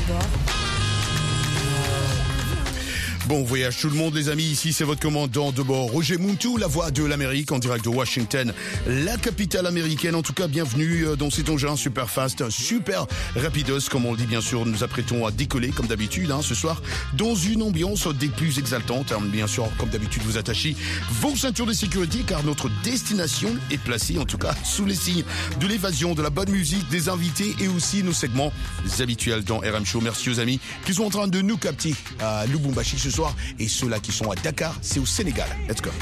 bord. Bon voyage tout le monde les amis, ici c'est votre commandant de bord Roger Muntu, la voix de l'Amérique en direct de Washington, la capitale américaine. En tout cas bienvenue dans cet engin super fast, super rapidos comme on le dit bien sûr. Nous apprêtons à décoller comme d'habitude ce soir dans une ambiance des plus exaltantes. Bien sûr comme d'habitude vous attachez vos ceintures de sécurité car notre destination est placée en tout cas sous les signes de l'évasion, de la bonne musique, des invités et aussi nos segments habituels dans RM Show. Merci aux amis qui sont en train de nous capter à Lubumbashi ce soir et ceux-là qui sont à Dakar, c'est au Sénégal. Let's go.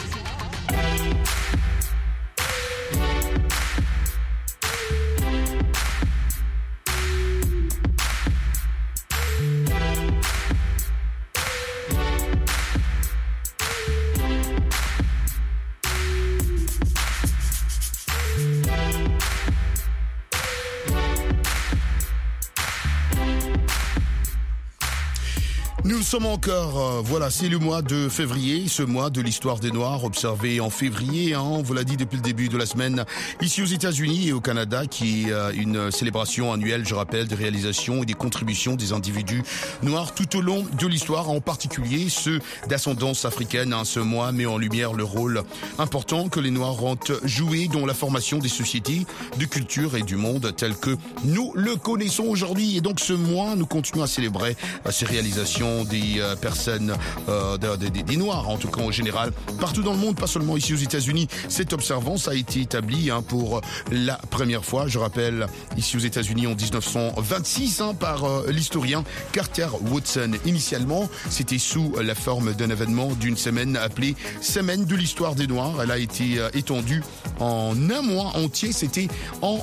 Nous sommes encore, c'est le mois de février, ce mois de l'histoire des Noirs, observé en février, on vous l'a dit depuis le début de la semaine, ici aux États-Unis et au Canada, qui est une célébration annuelle, je rappelle, des réalisations et des contributions des individus noirs tout au long de l'histoire, en particulier ceux d'ascendance africaine. Ce mois met en lumière le rôle important que les Noirs ont joué dans la formation des sociétés, de culture et du monde tel que nous le connaissons aujourd'hui. Et donc ce mois, nous continuons à célébrer ces réalisations des personnes, des Noirs en tout cas en général, partout dans le monde, pas seulement ici aux États-Unis. Cette observance a été établie pour la première fois, je rappelle, ici aux États-Unis en 1926 par l'historien Carter Woodson. Initialement, c'était sous la forme d'un événement d'une semaine appelée Semaine de l'histoire des Noirs. Elle a été étendue en un mois entier, c'était en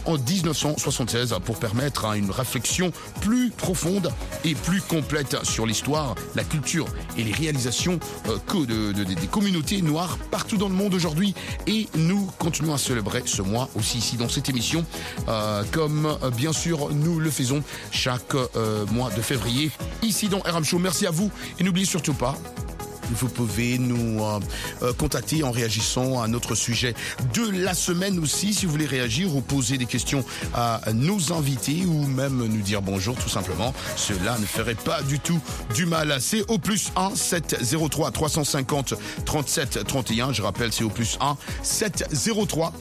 1976, pour permettre une réflexion plus profonde et plus complète sur l'histoire, la culture et les réalisations des communautés noires partout dans le monde aujourd'hui. Et nous continuons à célébrer ce mois aussi ici dans cette émission, comme bien sûr nous le faisons chaque mois de février ici dans RM Show. Merci à vous et n'oubliez surtout pas, vous pouvez nous contacter en réagissant à notre sujet de la semaine aussi. Si vous voulez réagir ou poser des questions à nos invités ou même nous dire bonjour tout simplement, cela ne ferait pas du tout du mal. C'est au plus 1 703 350 37 31. Je rappelle, c'est au plus 1 703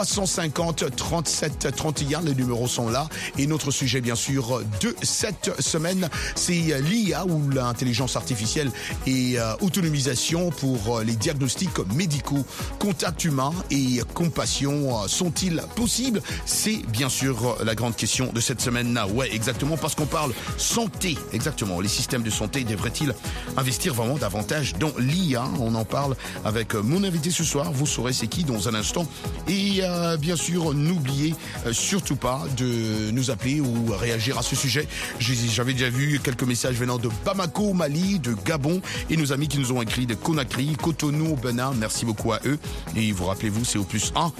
350 37 31. Les numéros sont là. Et notre sujet bien sûr de cette semaine, c'est l'IA ou l'intelligence artificielle et autonomisation pour les diagnostics médicaux. Contact humain et compassion sont-ils possibles? C'est bien sûr la grande question de cette semaine-là. Ouais, exactement, parce qu'on parle santé. Exactement. Les systèmes de santé devraient-ils investir vraiment davantage dans l'IA? On en parle avec mon invité ce soir. Vous saurez c'est qui dans un instant. Et bien sûr, n'oubliez surtout pas de nous appeler ou réagir à ce sujet. J'avais déjà vu quelques messages venant de Bamako, Mali, de Gabon et nos amis qui nous ont écrit de Conakry, Cotonou, Benin. Merci beaucoup à eux. Et vous rappelez-vous, c'est au plus 1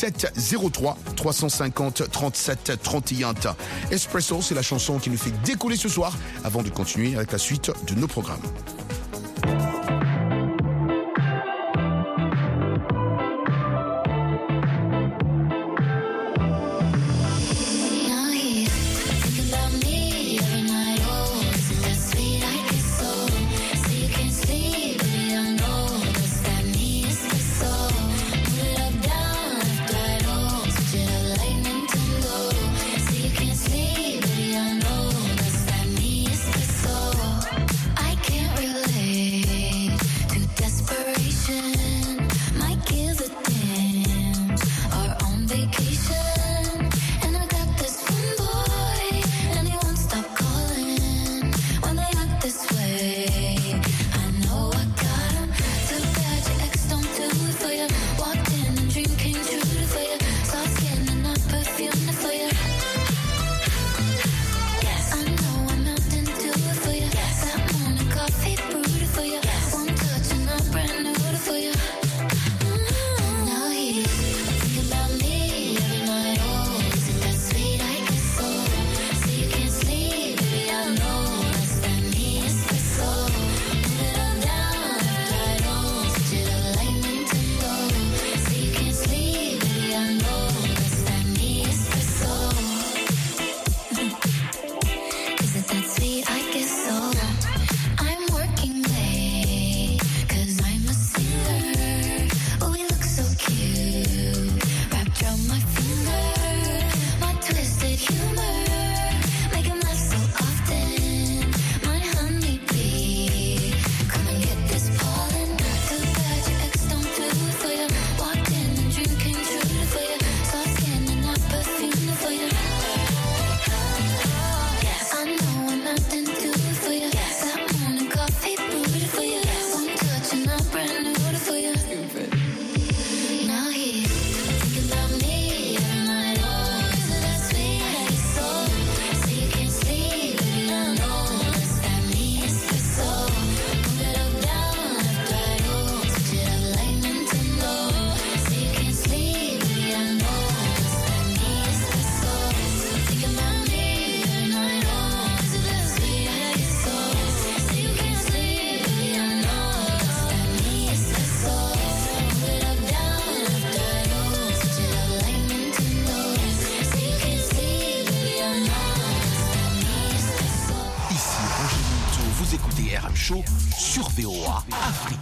703 350 37 31. Espresso, c'est la chanson qui nous fait décoller ce soir avant de continuer avec la suite de nos programmes. Can't Vous écoutez RM Show sur VOA Afrique.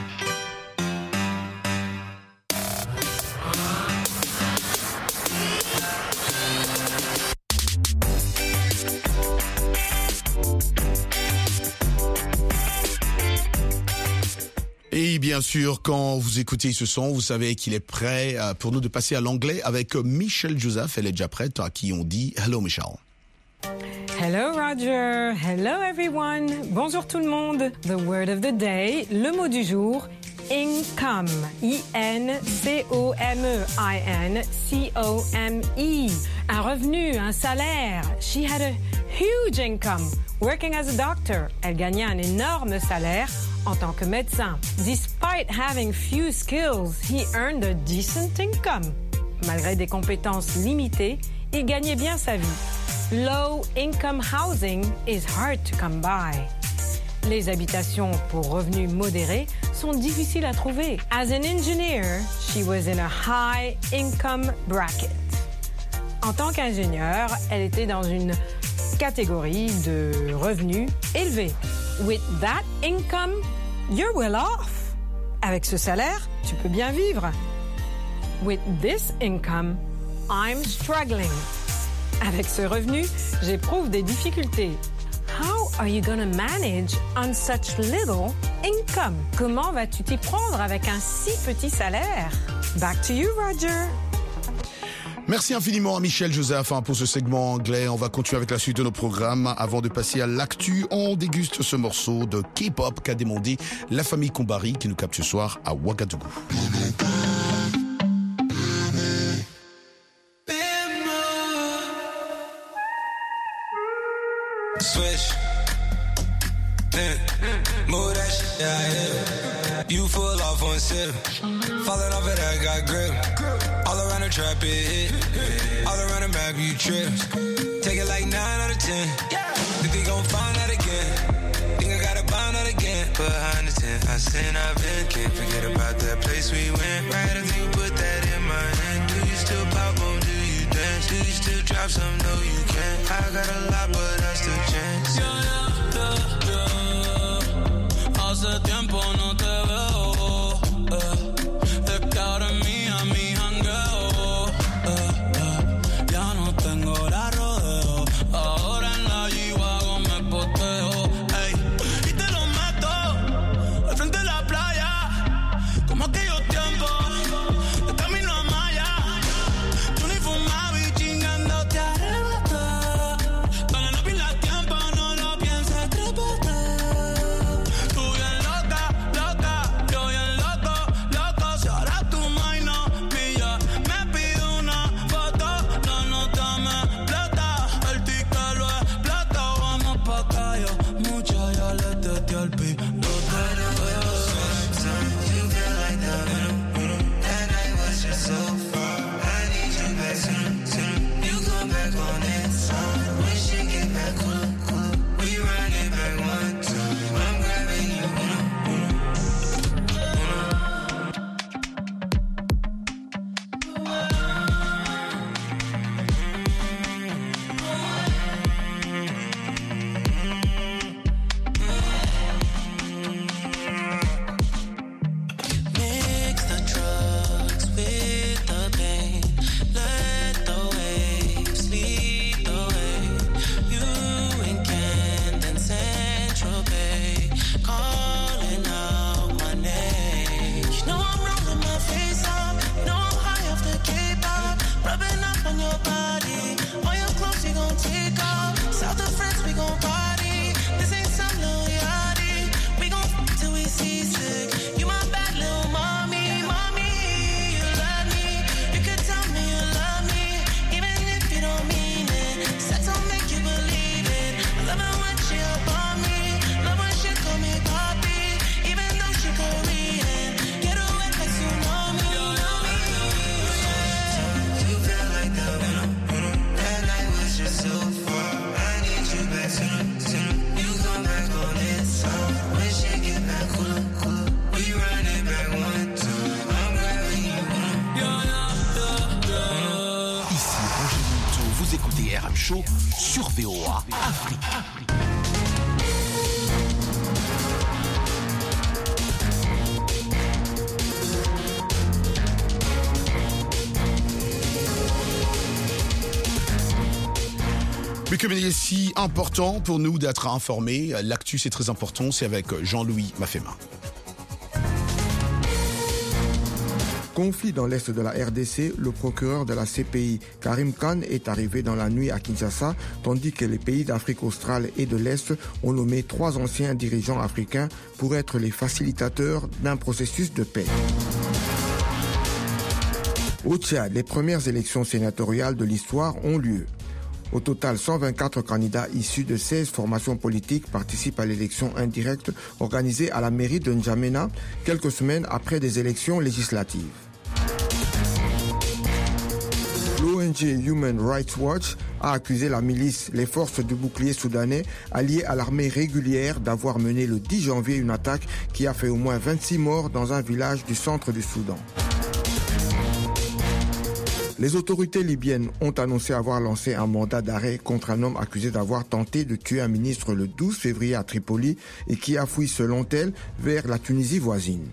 Et bien sûr, quand vous écoutez ce son, vous savez qu'il est prêt pour nous de passer à l'anglais avec Michelle Joseph. Elle est déjà prête, à qui on dit « Hello Michelle ». Hello Roger, hello everyone. Bonjour tout le monde. The word of the day, le mot du jour, income. I-N-C-O-M-E, I-N-C-O-M-E. Un revenu, un salaire. She had a huge income. Working as a doctor, elle gagnait un énorme salaire en tant que médecin. Despite having few skills, he earned a decent income. Malgré des compétences limitées, il gagnait bien sa vie. Low income housing is hard to come by. Les habitations pour revenus modérés sont difficiles à trouver. As an engineer, she was in a high income bracket. En tant qu'ingénieure, elle était dans une catégorie de revenus élevés. With that income, you're well off. Avec ce salaire, tu peux bien vivre. With this income, I'm struggling. Avec ce revenu, j'éprouve des difficultés. How are you gonna manage on such little income? Comment vas-tu t'y prendre avec un si petit salaire? Back to you, Roger. Merci infiniment à Michelle Joseph pour ce segment anglais. On va continuer avec la suite de nos programmes. Avant de passer à l'actu, on déguste ce morceau de K-pop qu'a demandé la famille Kombari qui nous capte ce soir à Ouagadougou. Switch, move that shit, yeah. You full off on sip, falling off of that, got grip. All around the trap, it hit. All around the map, you trip. Take it like 9 out of 10. Think they gon' find that again. Think I gotta find that again. Behind the tent, I sin, I've been. Can't forget about that place we went. Right after you put that in my hand. Do you still pop on? Do you dance? Do you still drop some? No, you can't. I got a lot, but I still chance. Hace tiempo no te veo. Es que ahora es mía, mi jangueo. Ya no tengo la rodeo. Ahora en la G-Wagon me poteo. Ey, y te lo meto al frente de la playa. Como aquellos tiempos, de camino a Maya. Tú ni fumabas y chingándote arrebata. Para no pierdas tiempo, no lo pienses, trépate. Tú bien loca, loca, yo bien loco, loco. Si ahora tu mind no pilla, me pide una foto. La nota me explota, el ticket lo explota. Vamos pa' calle, mucha ya le testé al piloto. Sometimes you feel like that that night was just so far. I need you back soon. You come back on it. When shit get back cool, we run it back one time. I'm grabbing you, Mix the drugs with the pain. Let the waves lead the way. You and Camden Central Bay, calling out my name. You know I'm rolling my face up. You know I'm high off the K-pop, rubbing up on your body. All your clothes you gon' take off. South of France we gon' party. This ain't some little yachty. We gon' till we seasick. You my bad little mommy, mommy, you love me. You could tell me you love me, even if you don't mean it. Sex will make you believe it. I love it when she up on me, love when she call me papi, even though she Korean. Get away like tsunami, you know me. you feel like that night was just so far. I need you back soon. You come back on it. When shit get back cool, we run it back one time. I'm grabbing you. Ici Roger Minto, vous écoutez RM Show sur VOA Afrique. Mais comme il est si important pour nous d'être informés, l'actu c'est très important, c'est avec Jean-Louis Mafema. Conflit dans l'est de la RDC, le procureur de la CPI, Karim Khan, est arrivé dans la nuit à Kinshasa, tandis que les pays d'Afrique australe et de l'Est ont nommé 3 anciens dirigeants africains pour être les facilitateurs d'un processus de paix. Au Tchad, les premières élections sénatoriales de l'histoire ont lieu. Au total, 124 candidats issus de 16 formations politiques participent à l'élection indirecte organisée à la mairie de N'Djamena, quelques semaines après des élections législatives. L'ONG Human Rights Watch a accusé la milice, les forces du bouclier soudanais, alliées à l'armée régulière, d'avoir mené le 10 janvier une attaque qui a fait au moins 26 morts dans un village du centre du Soudan. Les autorités libyennes ont annoncé avoir lancé un mandat d'arrêt contre un homme accusé d'avoir tenté de tuer un ministre le 12 février à Tripoli et qui a fui, selon elle, vers la Tunisie voisine.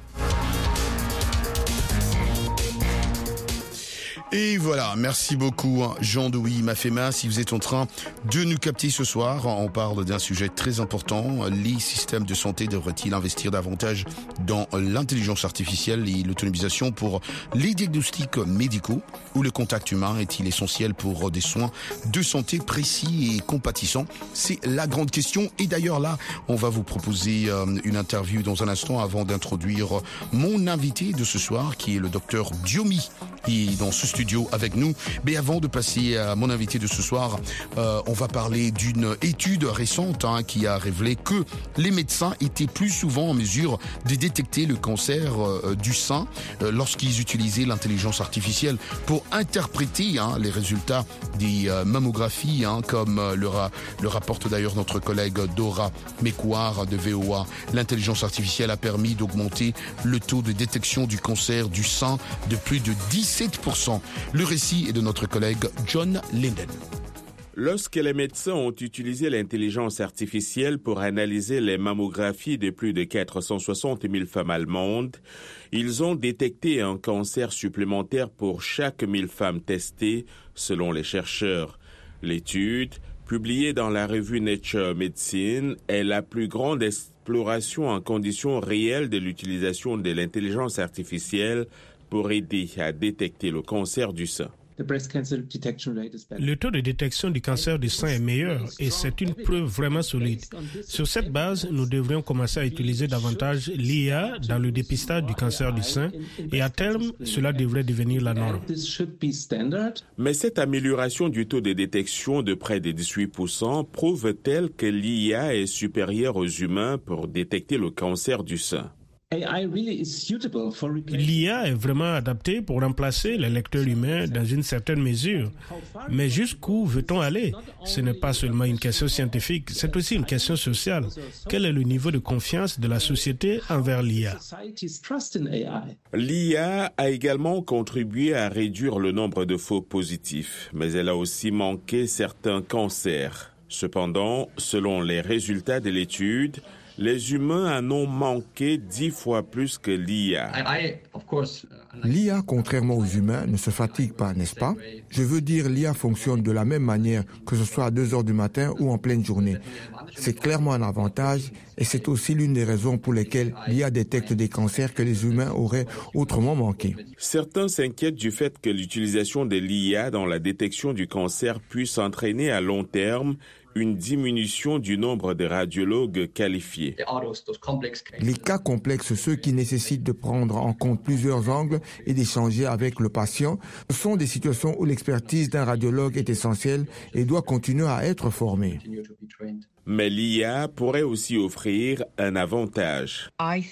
Et voilà, merci beaucoup Jean-Louis Mafema. Si vous êtes en train de nous capter ce soir, on parle d'un sujet très important. Les systèmes de santé devraient-ils investir davantage dans l'intelligence artificielle et l'autonomisation pour les diagnostics médicaux, ou le contact humain est-il essentiel pour des soins de santé précis et compatissants? C'est la grande question. Et d'ailleurs là, on va vous proposer une interview dans un instant avant d'introduire mon invité de ce soir qui est le docteur Diomi, qui est dans ce studio avec nous. Mais avant de passer à mon invité de ce soir, on va parler d'une étude récente qui a révélé que les médecins étaient plus souvent en mesure de détecter le cancer du sein lorsqu'ils utilisaient l'intelligence artificielle pour interpréter les résultats des mammographies, comme le rapporte d'ailleurs notre collègue Dora Mekouar de VOA. L'intelligence artificielle a permis d'augmenter le taux de détection du cancer du sein de plus de 17%. Le récit est de notre collègue John Linden. Lorsque les médecins ont utilisé l'intelligence artificielle pour analyser les mammographies de plus de 460 000 femmes allemandes, ils ont détecté un cancer supplémentaire pour chaque 1000 femmes testées, selon les chercheurs. L'étude, publiée dans la revue Nature Medicine, est la plus grande exploration en conditions réelles de l'utilisation de l'intelligence artificielle pour aider à détecter le cancer du sein. Le taux de détection du cancer du sein est meilleur et c'est une preuve vraiment solide. Sur cette base, nous devrions commencer à utiliser davantage l'IA dans le dépistage du cancer du sein et à terme, cela devrait devenir la norme. Mais cette amélioration du taux de détection de près de 18% prouve-t-elle que l'IA est supérieure aux humains pour détecter le cancer du sein? L'IA est vraiment adaptée pour remplacer les lecteurs humains dans une certaine mesure. Mais jusqu'où veut-on aller? Ce n'est pas seulement une question scientifique, c'est aussi une question sociale. Quel est le niveau de confiance de la société envers l'IA? L'IA a également contribué à réduire le nombre de faux positifs, mais elle a aussi manqué certains cancers. Cependant, selon les résultats de l'étude, les humains en ont manqué 10 fois plus que l'IA. L'IA, contrairement aux humains, ne se fatigue pas, n'est-ce pas? Je veux dire, l'IA fonctionne de la même manière, que ce soit à 2 heures du matin ou en pleine journée. C'est clairement un avantage et c'est aussi l'une des raisons pour lesquelles l'IA détecte des cancers que les humains auraient autrement manqués. Certains s'inquiètent du fait que l'utilisation de l'IA dans la détection du cancer puisse entraîner à long terme une diminution du nombre de radiologues qualifiés. Les cas complexes, ceux qui nécessitent de prendre en compte plusieurs angles et d'échanger avec le patient, sont des situations où l'expertise d'un radiologue est essentielle et doit continuer à être formée. Mais l'IA pourrait aussi offrir un avantage.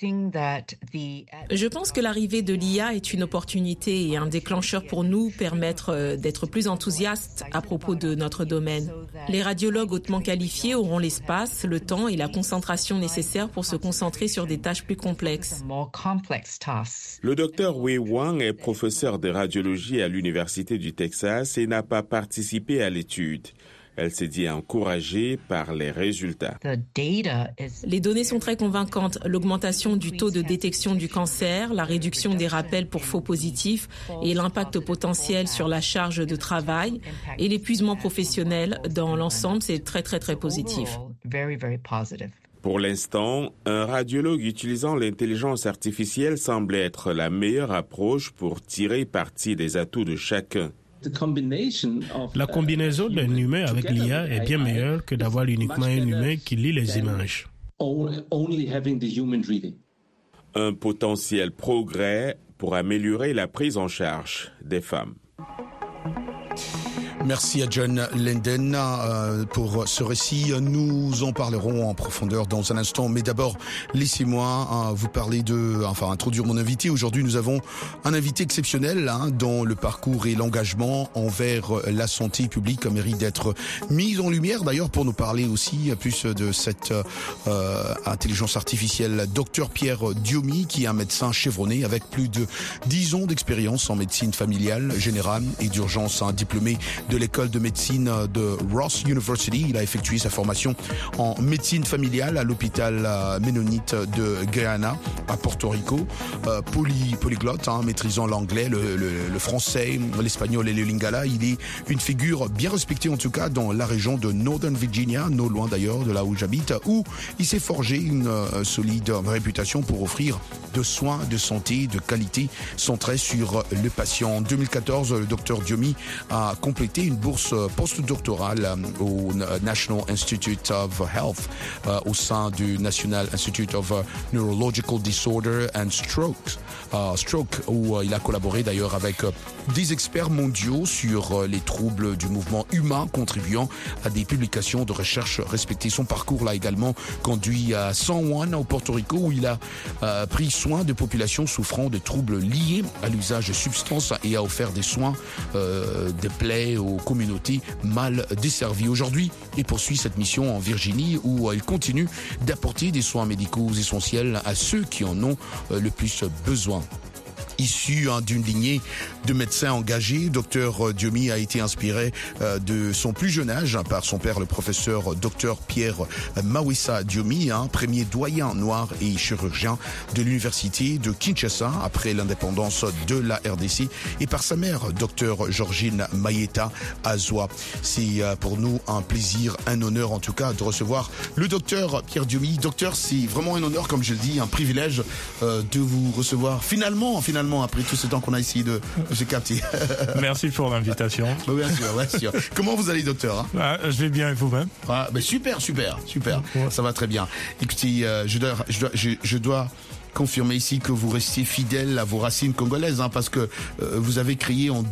Je pense que l'arrivée de l'IA est une opportunité et un déclencheur pour nous permettre d'être plus enthousiastes à propos de notre domaine. Les radiologues hautement qualifiés auront l'espace, le temps et la concentration nécessaires pour se concentrer sur des tâches plus complexes. Le docteur Wei Wang est professeur de radiologie à l'Université du Texas et n'a pas participé à l'étude. Elle s'est dit encouragée par les résultats. Les données sont très convaincantes. L'augmentation du taux de détection du cancer, la réduction des rappels pour faux positifs et l'impact potentiel sur la charge de travail et l'épuisement professionnel dans l'ensemble, c'est très, très, très positif. Pour l'instant, un radiologue utilisant l'intelligence artificielle semble être la meilleure approche pour tirer parti des atouts de chacun. La combinaison d'un humain avec l'IA est bien meilleure que d'avoir uniquement un humain qui lit les images. Un potentiel progrès pour améliorer la prise en charge des femmes. Merci à John Linden pour ce récit. Nous en parlerons en profondeur dans un instant. Mais d'abord, laissez-moi vous parler introduire mon invité. Aujourd'hui, nous avons un invité exceptionnel dont le parcours et l'engagement envers la santé publique méritent d'être mis en lumière. D'ailleurs, pour nous parler aussi plus de cette intelligence artificielle, Dr Pierre Diomy, qui est un médecin chevronné avec plus de 10 ans d'expérience en médecine familiale, générale et d'urgence, diplômé de l'école de médecine de Ross University. Il a effectué sa formation en médecine familiale à l'hôpital ménonite de Guyana, à Porto Rico. Polyglotte, maîtrisant l'anglais, le français, l'espagnol et le lingala. Il est une figure bien respectée en tout cas dans la région de Northern Virginia, non loin d'ailleurs de là où j'habite, où il s'est forgé une solide réputation pour offrir de soins de santé de qualité centrés sur le patient. En 2014, le Dr Diomy a complété une bourse postdoctorale au National Institute of Health au sein du National Institute of Neurological Disorder and Stroke, où il a collaboré d'ailleurs avec des experts mondiaux sur les troubles du mouvement humain, contribuant à des publications de recherche respectées. Son parcours l'a également conduit à San Juan, au Porto Rico, où il a pris soin de populations souffrant de troubles liés à l'usage de substances et a offert des soins de plaies aux communautés mal desservies. Aujourd'hui, il poursuit cette mission en Virginie, où il continue d'apporter des soins médicaux essentiels à ceux qui en ont le plus besoin. Issu d'une lignée de médecins engagés, Dr Diomy a été inspiré de son plus jeune âge par son père, le professeur Dr Pierre Mawesa Diomy, premier doyen noir et chirurgien de l'université de Kinshasa après l'indépendance de la RDC, et par sa mère, Dr Georgine Mayeta Azwa. C'est pour nous un plaisir, un honneur en tout cas de recevoir le Dr Pierre Diomy. Docteur, c'est vraiment un honneur, comme je le dis, un privilège de vous recevoir finalement après tout ce temps qu'on a essayé de se capter. Merci pour l'invitation. Bien sûr. Comment vous allez, docteur? Je vais bien, et vous-même? Super. Ouais. Ça va très bien. Écoutez, je dois confirmer ici que vous restez fidèle à vos racines congolaises, parce que vous avez créé en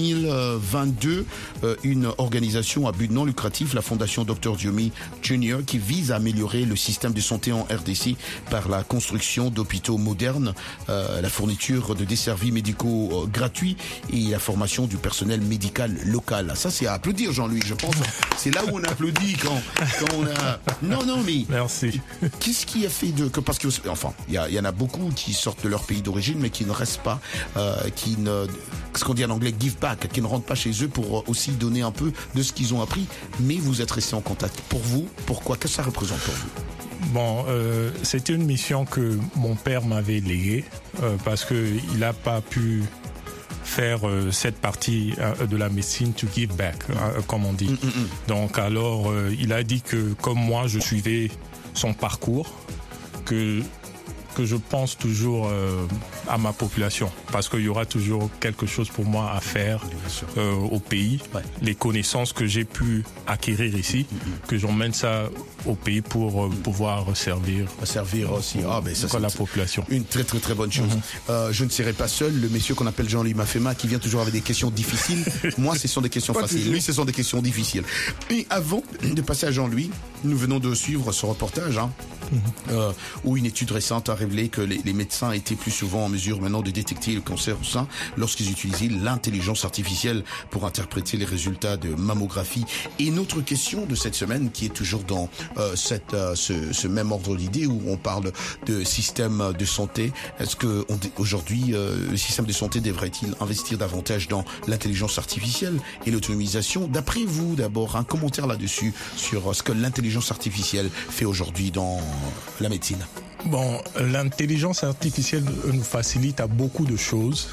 2022 une organisation à but non lucratif, la Fondation Dr Diomy Jr., qui vise à améliorer le système de santé en RDC par la construction d'hôpitaux modernes, la fourniture de desservis médicaux gratuits et la formation du personnel médical local. Ça, c'est à applaudir, Jean-Louis, je pense. C'est là où on applaudit quand on a... Non, mais... Merci. Qu'est-ce qui a fait parce que, il y en a beaucoup qui sortent de leur pays d'origine, mais qui ne restent pas, ce qu'on dit en anglais, give back, qui ne rentrent pas chez eux pour aussi donner un peu de ce qu'ils ont appris. Mais vous êtes restés en contact. Pour vous, pourquoi? Qu'est-ce que ça représente pour vous? C'était une mission que mon père m'avait léguée, parce qu'il n'a pas pu faire cette partie de la médecine to give back, comme on dit. Donc alors, il a dit que comme moi, je suivais son parcours, que je pense toujours à ma population, parce qu'il y aura toujours quelque chose pour moi à faire au pays. Ouais. Les connaissances que j'ai pu acquérir ici, que j'emmène ça au pays pour pouvoir servir aussi ça, la population. Une très très très bonne chose. Je ne serai pas seul, le monsieur qu'on appelle Jean-Louis Mafema, qui vient toujours avec des questions difficiles. Moi, ce sont des questions faciles. Lui, ce sont des questions difficiles. Et avant de passer à Jean-Louis, nous venons de suivre ce reportage où une étude récente a révélé que les médecins étaient plus souvent en mesure maintenant de détecter le cancer au sein lorsqu'ils utilisaient l'intelligence artificielle pour interpréter les résultats de mammographie. Et une autre question de cette semaine qui est toujours dans ce même ordre d'idée où on parle de système de santé. Est-ce que aujourd'hui le système de santé devrait-il investir davantage dans l'intelligence artificielle et l'autonomisation? D'après vous, d'abord, un commentaire là-dessus sur ce que l'intelligence artificielle fait aujourd'hui dans la médecine. Bon, l'intelligence artificielle nous facilite à beaucoup de choses,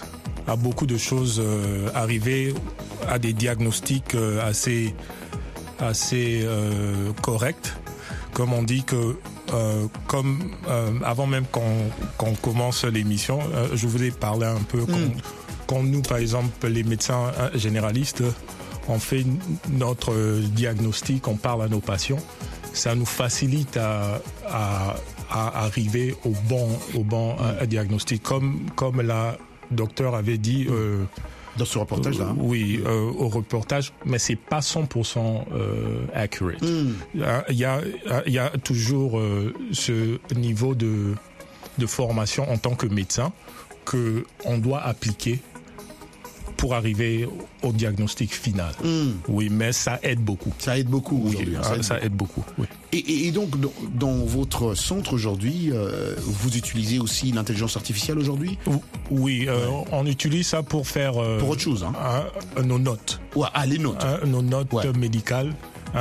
arriver à des diagnostics assez corrects. Comme on dit que avant même qu'on commence l'émission, je voulais parler un peu quand nous, par exemple, les médecins généralistes, on fait notre diagnostic, on parle à nos patients, ça nous facilite à arriver au bon diagnostic. Comme la docteure avait dit dans ce reportage-là. Oui, au reportage, mais c'est pas 100% accurate. Il y a toujours ce niveau de formation en tant que médecin que on doit appliquer pour arriver au diagnostic final. Oui, mais ça aide beaucoup. Ça aide beaucoup aujourd'hui. Ça aide beaucoup, oui. Et donc, dans votre centre aujourd'hui, vous utilisez aussi l'intelligence artificielle aujourd'hui? Oui, on utilise ça pour faire... pour autre chose, nos notes. Ouais, les notes. Nos notes médicales.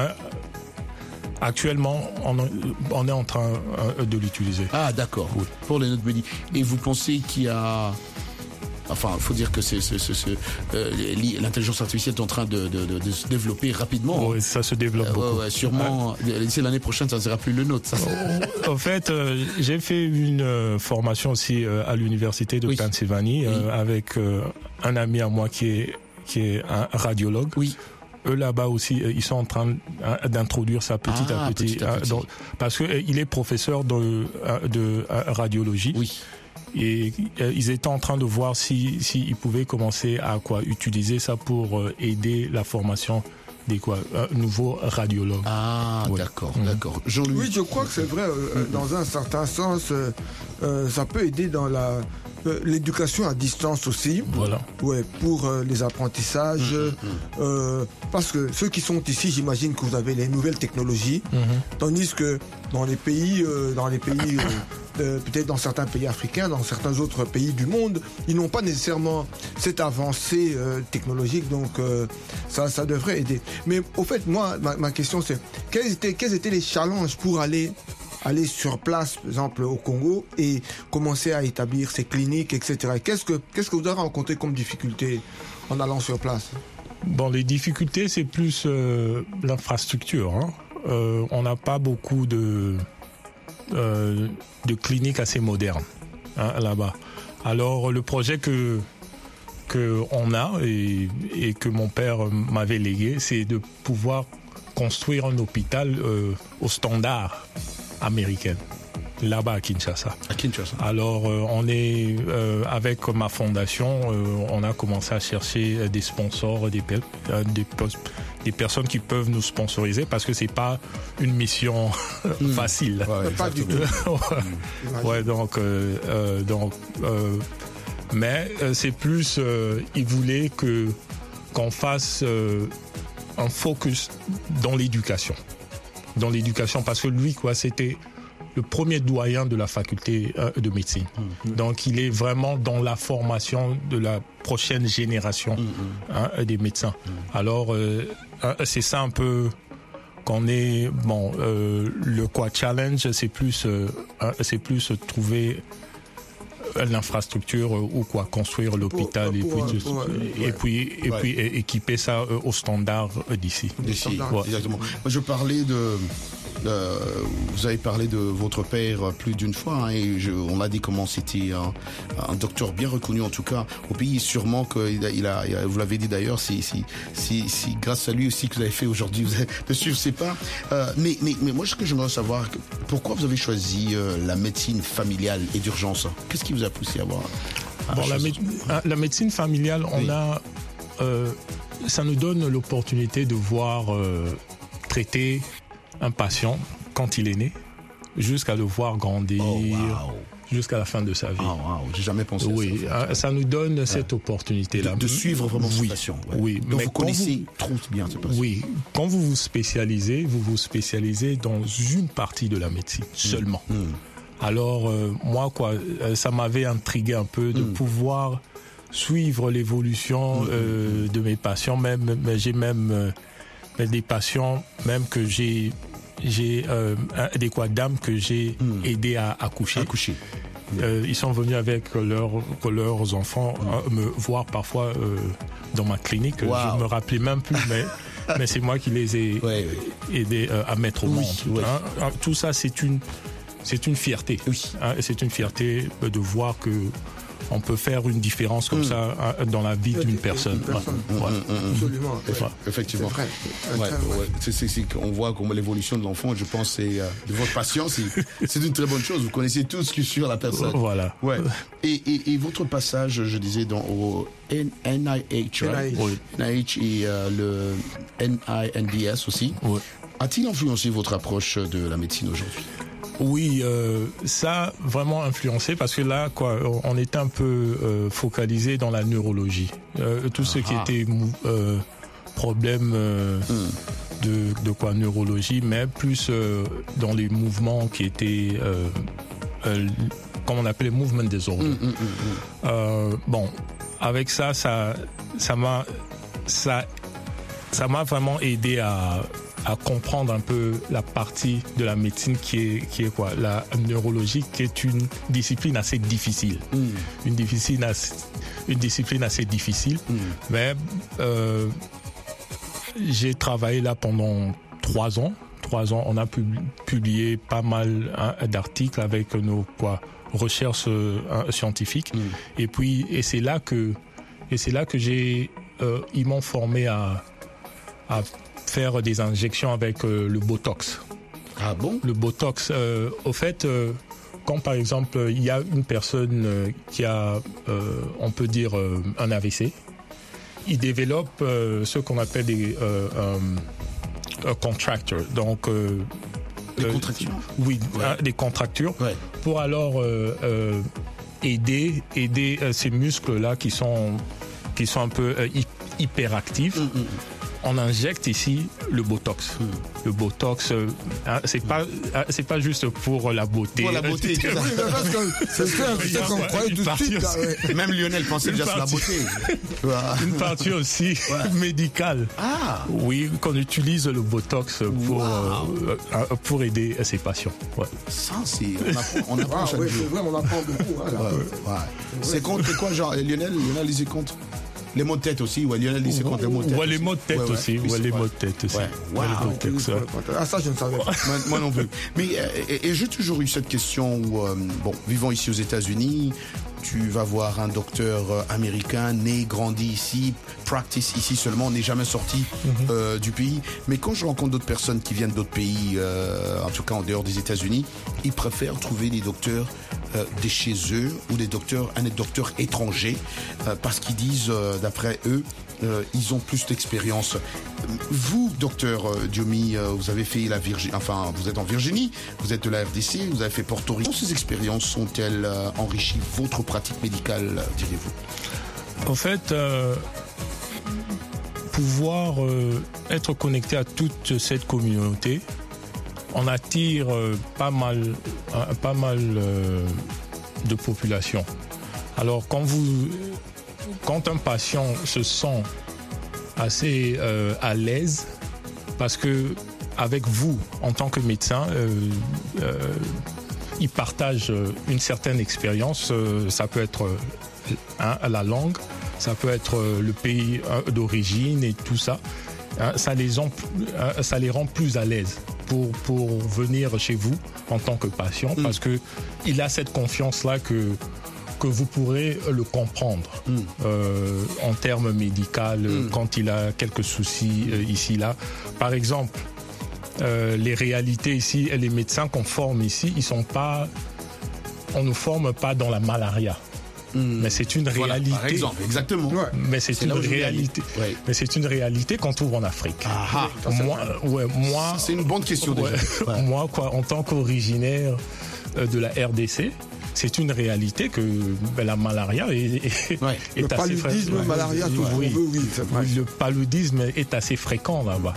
Actuellement, on est en train de l'utiliser. Ah, d'accord. Oui. Pour les notes médicales. Et vous pensez qu'il y a... Enfin, il faut dire que l'intelligence artificielle est en train de se développer rapidement. Oui, ça se développe beaucoup. Sûrement, d'ici l'année prochaine, ça ne sera plus le nôtre. Ça. En fait, j'ai fait une formation aussi à l'université de Pennsylvanie avec un ami à moi qui est un radiologue. Oui. Eux là-bas aussi, ils sont en train d'introduire ça petit à petit. Donc, parce qu'il est professeur de radiologie. Oui. Et ils étaient en train de voir s'ils pouvaient commencer à utiliser ça pour aider la formation des nouveaux radiologues. Ah, ouais. D'accord. Jean-Louis. Oui, je crois que c'est vrai. Dans un certain sens, ça peut aider dans l'éducation à distance aussi. Voilà. Ouais, pour les apprentissages. Parce que ceux qui sont ici, j'imagine que vous avez les nouvelles technologies, tandis que dans les pays peut-être dans certains pays africains, dans certains autres pays du monde, ils n'ont pas nécessairement cette avancée technologique, donc ça devrait aider. Mais au fait, moi, ma question c'est, quels étaient les challenges pour aller sur place, par exemple au Congo, et commencer à établir ces cliniques, etc. Qu'est-ce que vous avez rencontré comme difficulté en allant sur place? Bon, les difficultés, c'est plus l'infrastructure. On n'a pas beaucoup de cliniques assez modernes là-bas. Alors le projet que on a et que mon père m'avait légué, c'est de pouvoir construire un hôpital au standard américain là-bas à Kinshasa. Alors on est avec ma fondation, on a commencé à chercher des sponsors, des personnes qui peuvent nous sponsoriser parce que c'est pas une mission facile. Pas du tout. Mais c'est plus, ils voulaient qu'on fasse un focus dans l'éducation. Parce que lui, c'était le premier doyen de la faculté de médecine. Donc, il est vraiment dans la formation de la prochaine génération des médecins. Alors, c'est ça un peu qu'on est... Bon, le challenge, c'est plus trouver l'infrastructure ou construire l'hôpital et puis équiper ça au standard d'ici. Exactement. Moi, je parlais vous avez parlé de votre père plus d'une fois et on a dit comment c'était un docteur bien reconnu en tout cas au pays. Sûrement que vous l'avez dit d'ailleurs, c'est grâce à lui aussi que vous avez fait aujourd'hui de suivre ses pas. Mais moi ce que j'aimerais savoir, pourquoi vous avez choisi la médecine familiale et d'urgence? Qu'est-ce qui vous a poussé à voir la médecine familiale, ça nous donne l'opportunité de voir traiter un patient quand il est né, jusqu'à le voir grandir. Jusqu'à la fin de sa vie. J'ai jamais pensé à ça. Ça nous donne cette opportunité-là. De suivre vraiment cette passion. Oui. Donc mais vous connaissez trop bien cette passion. Oui. Quand vous vous spécialisez dans une partie de la médecine seulement. Alors, moi, ça m'avait intrigué un peu de pouvoir suivre l'évolution de mes patients. J'ai même des patients même que j'ai des dames que j'ai aidé à accoucher. Ils sont venus avec leurs enfants me voir parfois dans ma clinique. Je ne me rappelais même plus, mais c'est moi qui les ai aidés à mettre au monde. Tout ça, c'est une fierté. C'est une fierté de voir que on peut faire une différence comme ça dans la vie d'une personne. Absolument. Effectivement. On voit comment l'évolution de l'enfant, je pense, c'est de votre patience, c'est une très bonne chose. Vous connaissez tout ce qui est sur la personne. Voilà. Ouais. Et votre passage, je disais, au NIH, NIH et le NINDS aussi, a-t-il influencé votre approche de la médecine aujourd'hui? Oui, ça a vraiment influencé parce que là, on était un peu focalisé dans la neurologie. Tout ce qui était problème de neurologie, mais plus dans les mouvements qui étaient, comme on appelait movement disorder. Bon, avec ça m'a vraiment aidé à comprendre un peu la partie de la médecine qui est la neurologie, qui est une discipline assez difficile. Une discipline assez difficile. Mais j'ai travaillé là pendant 3 ans. 3 ans, on a publié pas mal d'articles avec nos recherches scientifiques. Et c'est là que ils m'ont formé à faire des injections avec le Botox. Ah bon? Le Botox, au fait, quand par exemple il y a une personne qui a, on peut dire, un AVC, il développe ce qu'on appelle des contractures. Donc, des contractures? Oui, des contractures. Pour alors aider ces muscles-là qui sont un peu hyperactifs. On injecte ici le Botox. Le Botox, c'est pas juste pour la beauté. Pour la beauté, c'est ça qu'on croyait tout de suite. Même Lionel pensait déjà sur la beauté. Une partie aussi médicale. Oui, qu'on utilise le Botox pour aider ces patients. Ça, on apprend chaque jour. On apprend beaucoup. C'est contre quoi, genre, Lionel disait contre les mots de tête aussi, Lionel dit c'est contre les mots de tête. Les mots de tête aussi. Les mots de tête aussi. Ça, je ne savais pas. Moi non plus. Mais et j'ai toujours eu cette question où, vivant ici aux États-Unis, tu vas voir un docteur américain né, grandi ici, practice ici seulement, n'est jamais sorti du pays. Mais quand je rencontre d'autres personnes qui viennent d'autres pays, en tout cas en dehors des États-Unis, ils préfèrent trouver des docteurs de chez eux ou des docteurs étrangers parce qu'ils disent, d'après eux, ils ont plus d'expérience. Vous, docteur Diomi, vous avez fait vous êtes en Virginie, vous êtes de la RDC, vous avez fait Porto Rico. Ces expériences sont-elles enrichies votre pratique médicale, diriez-vous? En fait, pouvoir être connecté à toute cette communauté, on attire pas mal de population. Alors quand un patient se sent assez à l'aise, parce que avec vous, en tant que médecin, il partage une certaine expérience. Ça peut être la langue, ça peut être le pays d'origine et tout ça. Ça les rend plus à l'aise pour venir chez vous en tant que patient, parce que il a cette confiance-là que vous pourrez le comprendre en termes médicaux quand il a quelques soucis ici, là. Par exemple, les réalités ici, et les médecins qu'on forme ici, on ne forme pas dans la malaria. Mais c'est une réalité. Par exemple, exactement. Ouais. Mais c'est une réalité. Ouais. Mais c'est une réalité qu'on trouve en Afrique. Moi, c'est une bonne question déjà. Moi, en tant qu'originaire de la RDC, c'est une réalité que la malaria est le paludisme, malaria, tout ce qu'on veut, oui. Le paludisme est assez fréquent là-bas.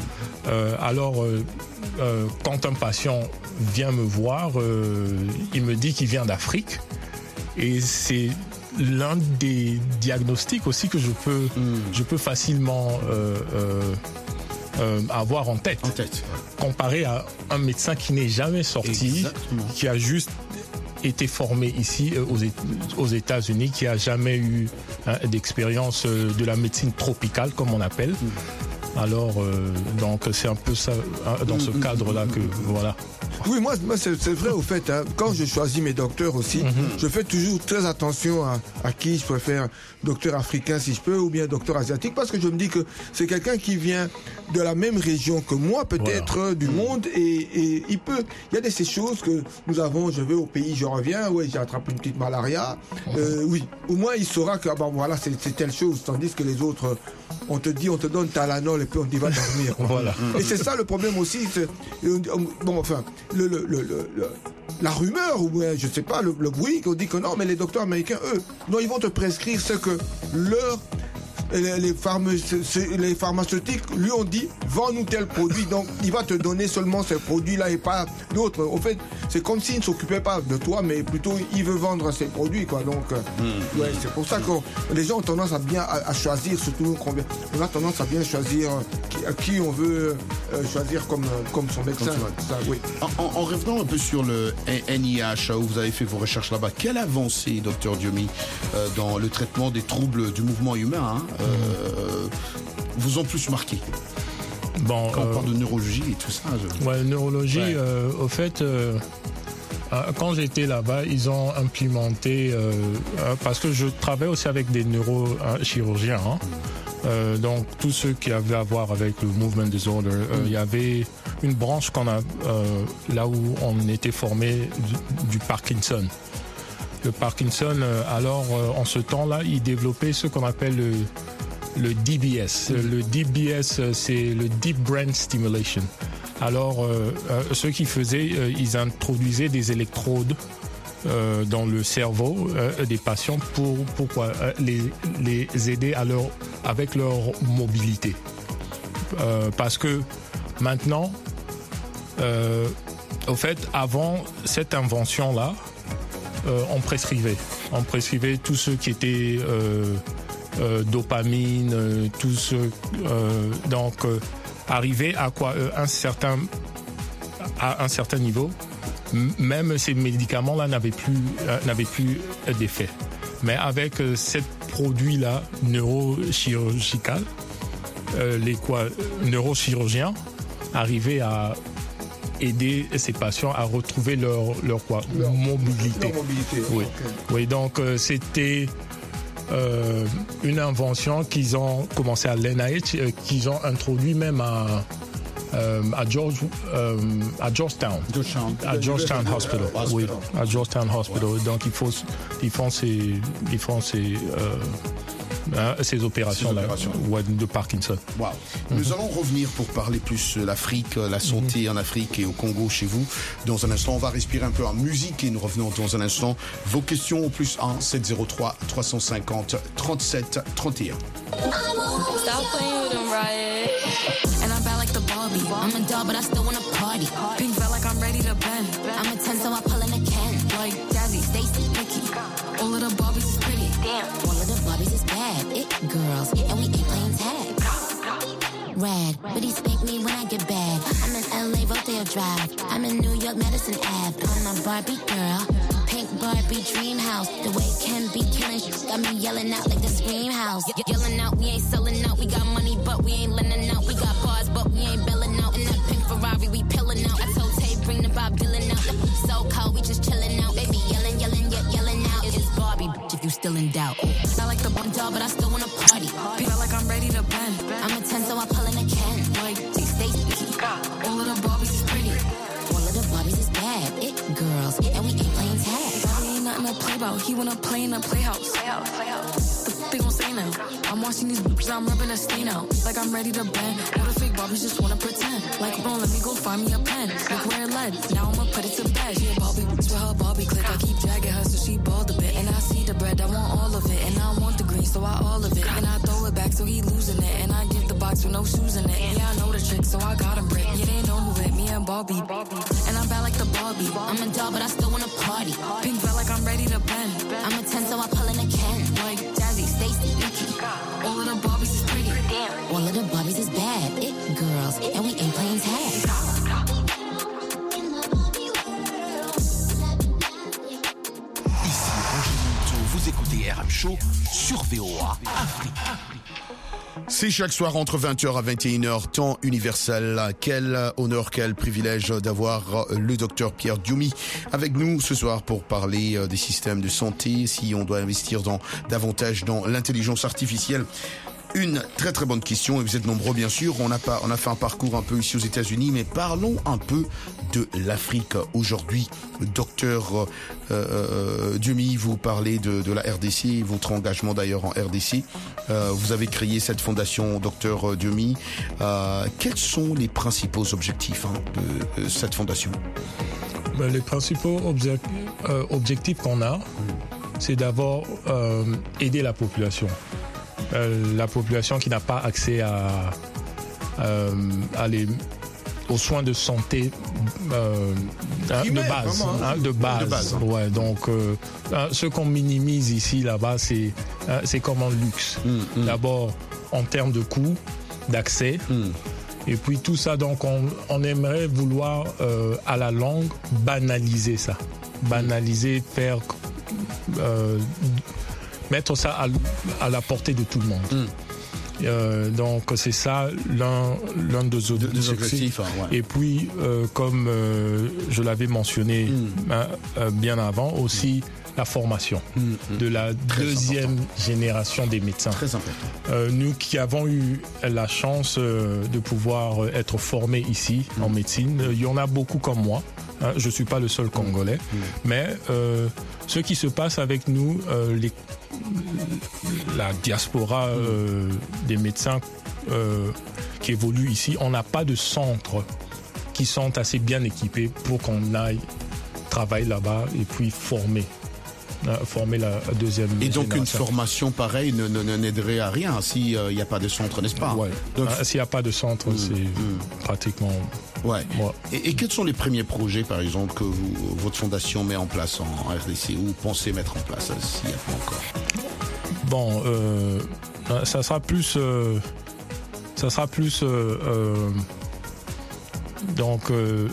Quand un patient vient me voir, il me dit qu'il vient d'Afrique, et c'est l'un des diagnostics aussi que je peux facilement avoir en tête. Comparé à un médecin qui n'est jamais sorti, qui a juste été formé ici aux États-Unis, qui a jamais eu d'expérience de la médecine tropicale, comme on appelle. Alors, donc c'est un peu ça, dans ce cadre-là que voilà. Oui, moi c'est vrai au fait. Quand je choisis mes docteurs aussi, je fais toujours très attention à qui je préfère, docteur africain si je peux, ou bien docteur asiatique, parce que je me dis que c'est quelqu'un qui vient de la même région que moi, peut-être du monde, et il y a de ces choses que nous avons. Je vais au pays, je reviens, j'ai attrapé une petite malaria, oui, au moins il saura que voilà, c'est telle chose, tandis que les autres, on te donne Tylenol et puis on dit va dormir. Voilà. Et c'est ça le problème aussi. Bon, enfin, la rumeur, ou je sais pas, le bruit qu'on dit que non, mais les docteurs américains, eux, non, ils vont te prescrire ce que les pharmaceutiques lui ont dit, vends-nous tel produit, donc il va te donner seulement ces produits-là et pas d'autres. En fait, c'est comme s'il ne s'occupait pas de toi, mais plutôt il veut vendre ses produits, quoi. Donc, c'est pour ça que les gens ont tendance à choisir, surtout nous, on a tendance à bien choisir qui on veut choisir comme son médecin. Ça, oui. En revenant un peu sur le NIH, où vous avez fait vos recherches là-bas, quelle avancée, docteur Diomi, dans le traitement des troubles du mouvement humain, vous ont plus marqué? Quand on parle de neurologie et tout ça. Neurologie, au fait, quand j'étais là-bas, ils ont implémenté, parce que je travaille aussi avec des neurochirurgiens, donc tous ceux qui avaient à voir avec le movement disorder, il y avait une branche là où on était formé du Parkinson. Le Parkinson, en ce temps-là, il développait ce qu'on appelle le DBS. Le DBS, c'est le Deep Brain Stimulation. Alors, ce qu'ils faisaient, ils introduisaient des électrodes dans le cerveau des patients pour les aider avec leur mobilité. Parce que maintenant, au fait, avant cette invention-là, on prescrivait tout ce qui était dopamine, tout ce arriver à à un certain niveau, même ces médicaments-là n'avaient plus d'effet. Mais avec ces produits-là neurochirurgical, neurochirurgiens arrivaient à aider ces patients à retrouver leur mobilité. Oui. Okay. Oui, donc c'était une invention qu'ils ont commencé à l'NIH, qu'ils ont introduit même à Georgetown Hospital. Oui, à Georgetown Hospital. Donc ils font ces opérations-là de Parkinson. Wow. Nous allons revenir pour parler plus de l'Afrique, la santé en Afrique et au Congo chez vous. Dans un instant, on va respirer un peu en musique et nous revenons dans un instant. Vos questions au +1 703 350 37 31. Stop playing with them, Riot. And I'm bad like the Barbie. I'm a doll, but I still wanna party. Pink felt like I'm ready to bend. I'm a 10, so I pull in a can. Like Jazzy, Stacy, Nikki. All of the Barbies is pretty. Damn. All of the Barbies is bad. It girls, and we ain't playing tag. Rad, but he spank me when I get bad. I'm in LA, Rodeo Drive. I'm in New York, Madison Ave. I'm a Barbie girl. Pink Barbie dream house. The way Ken be killing shit got me yelling out like the Scream House. Yelling out, we ain't selling out. We got money, but we ain't lending out. We got bars, but we ain't belling out. In that pink Ferrari, we pillin' out. I told Tay, bring the Bob Dylan out. So cold, we just chillin' out. Baby, yelling out. It's Barbie, bitch, if you still in doubt. I like the one doll, but I still wanna party. Feel like I'm ready to bend. I'm a 10, so I pull in a can. Like Stacy, all of the Barbies is pretty. All of the Barbies is bad. It girls, and we ain't playing tag. Ain't nothing wanna play about. He wanna play in the playhouse. What they gon' say now? I'm watching these bitches, I'm rubbing a stain out. Like I'm ready to bend. All the fake Barbies just wanna pretend. Like, bro, let me go find me a pen. Look where it led. Now I'ma put it to bed. Yeah, Barbie, with her Barbie click. I keep dragging her so she bald a bit. And I see the bread, I want all of it. And I want the green, so I all of it. And I throw it back, so he losing it. And I give the box with no shoes in it. Yeah, I know the trick, so I got him brick. Yeah, they know who it, me and Barbie. And I'm bad like the Barbie. I'm a doll, but I still wanna party. Pink felt like I'm ready to bend. I'm a 10, so I pull in a Ken. Like Jazzy, Stacy, Nikki. All of the Barbies is pretty. All of the Barbies is bad. It girls, and we ain't playing tag. Ici Roger Minto, vous écoutez RM Show sur VOA Afrique. C'est chaque soir entre 20h à 21h, temps universel. Quel honneur, quel privilège d'avoir le docteur Pierre Dioumi avec nous ce soir pour parler des systèmes de santé, si on doit investir davantage dans l'intelligence artificielle. Une très très bonne question, et vous êtes nombreux bien sûr. On a fait un parcours un peu ici aux États-Unis, mais parlons un peu de l'Afrique aujourd'hui. Docteur Dioumi, vous parlez de la RDC, votre engagement d'ailleurs en RDC. Vous avez créé cette fondation, docteur Dioumi. Quels sont les principaux objectifs de cette fondation? Les principaux objectifs qu'on a, c'est d'abord aider la population. La population qui n'a pas accès aux soins de santé de base. Ouais, donc, ce qu'on minimise ici, là-bas, c'est comme un luxe. D'abord, en termes de coûts, d'accès. Et puis tout ça, donc, on aimerait vouloir, à la longue, banaliser ça. Banaliser, faire... mettre ça à la portée de tout le monde. Donc c'est ça l'un des objectifs. Et puis comme je l'avais mentionné bien avant, aussi la formation de la deuxième génération des médecins. Très important. Nous qui avons eu la chance de pouvoir être formés ici en médecine, il y en a beaucoup comme moi. Je ne suis pas le seul Congolais, mais ce qui se passe avec nous, la diaspora des médecins qui évoluent ici, on n'a pas de centres qui sont assez bien équipés pour qu'on aille travailler là-bas et puis former la deuxième génération. Et donc une formation pareille n'aiderait à rien s'il n'y a pas de centre, n'est-ce pas? Ouais. Donc, s'il n'y a pas de centre, c'est pratiquement... Ouais. Et quels sont les premiers projets, par exemple, que votre fondation met en place en RDC ou pensez mettre en place s'il n'y a pas encore? Bon, ça sera plus donc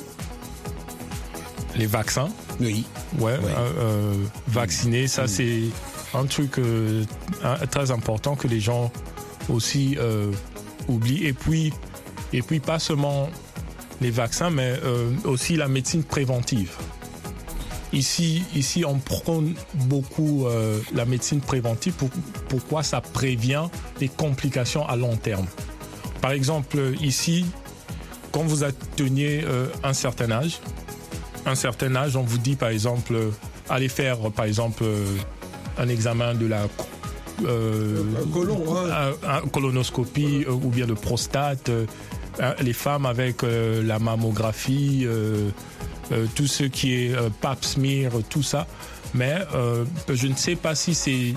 les vaccins. Oui. Ouais. Vacciner, ça c'est un truc très important que les gens aussi oublient. Et puis pas seulement les vaccins, mais aussi la médecine préventive. Ici, on prône beaucoup la médecine préventive. Pourquoi? Ça prévient les complications à long terme. Par exemple, ici, quand vous atteignez un certain âge, on vous dit par exemple, allez faire par exemple un examen de la colonoscopie ou bien de prostate. Les femmes avec la mammographie, tout ce qui est pap smear, tout ça. Mais je ne sais pas si c'est